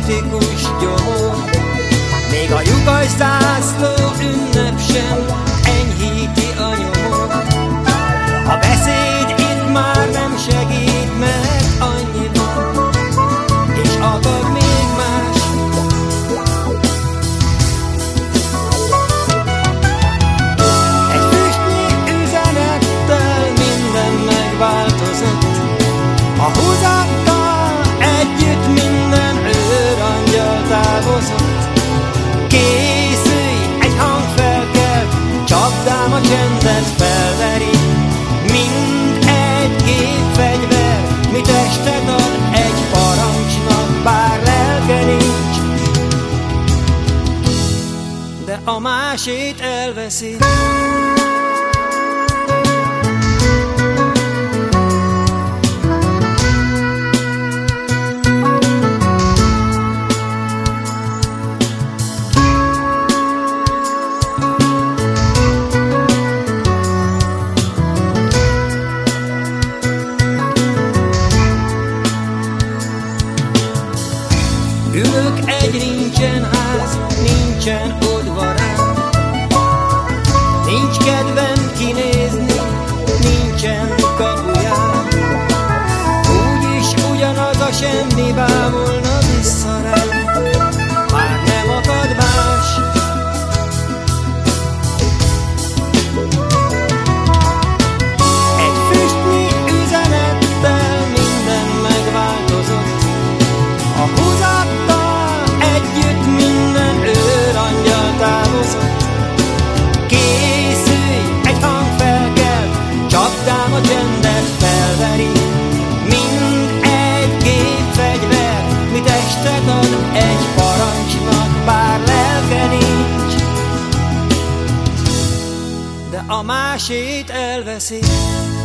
misztikus gyomor. Még a lyukas zászló ünnep sem enyhíti a nyomor. A beszéd itt már nem segít, mert annyi van, és akar még más. Egy füstnyi üzenettel minden megváltozott. A húzattal együtt minden őrangyal távozott. Készülj, egy hang felkel, csapdám a csendet felveri. Mind egy gépfegyver, mi testet ad egy parancsnak, bár lelke nincs, de a másét elveszi. Ülök egy rincsenház, nincsen udvarán. Nincs kedvem kinézni, nincsen kapuján. Úgyis ugyanaz a semmi bámulna vissza rám, már nem akad más. Egy füstnyi üzenettel minden megváltozott. A húzattal együtt minden őrangyal távozott. Készülj, egy hang felkel, csapdám a csendet felveri. Mind egy gépfegyver, mi testet ad egy parancsnak, bár lelke nincs, de a másét elveszi.